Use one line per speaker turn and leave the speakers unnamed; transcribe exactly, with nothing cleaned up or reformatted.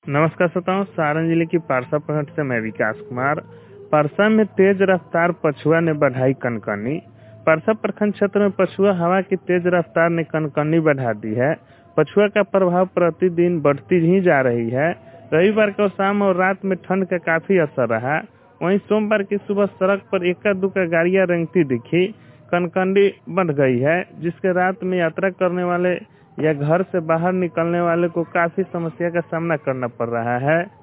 नमस्कार श्रोताओं, सारण जिले की पारसा प्रखंड से मैं विकास कुमार। पारसा में तेज रफ्तार पछुआ ने बढ़ाई कनकनी। पारसा प्रखंड क्षेत्र में पछुआ हवा की तेज रफ्तार ने कनकनी बढ़ा दी है। पछुआ का प्रभाव प्रतिदिन बढ़ती ही जा रही है। रविवार को शाम और रात में ठंड का काफी असर रहा। वहीं सोमवार की सुबह सड़क पर एका दुक्का गाड़ियां रेंगती दिखी। कनकनी बढ़ गई है, जिसके रात में यात्रा करने वाले या घर से बाहर निकलने वाले को काफी समस्या का सामना करना पड़ रहा है।